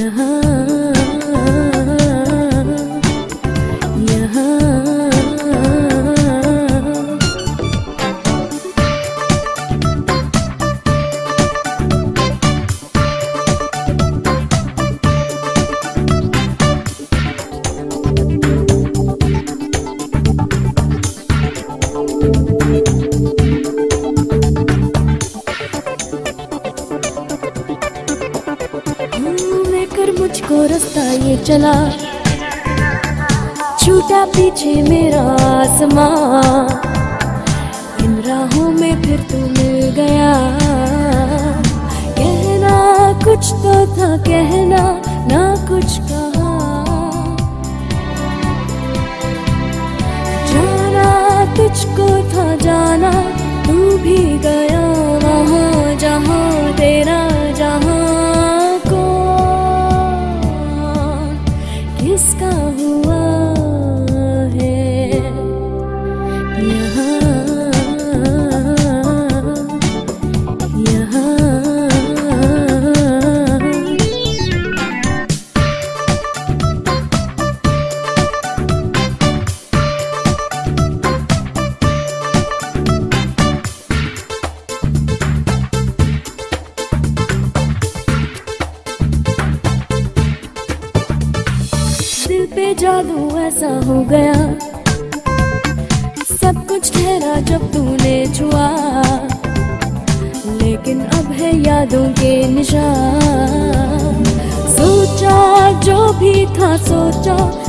यहाँ यहाँ लेकर मुझको रास्ता ये चला, छूटा पीछे मेरा आसमां, इन राहों में फिर तू मिल गया। कहना कुछ तो था, कहना ना कुछ कहा, जाना तुझको था जाना, तू भी गया वहाँ जहाँ तेरा जहाँ किसका हुआ है यहाँ यहाँ दिल पे जादू ऐसा हो गया, सब कुछ ठहरा जब तूने छुआ, लेकिन अब है यादों के निशान। सोचा जो भी था सोचा,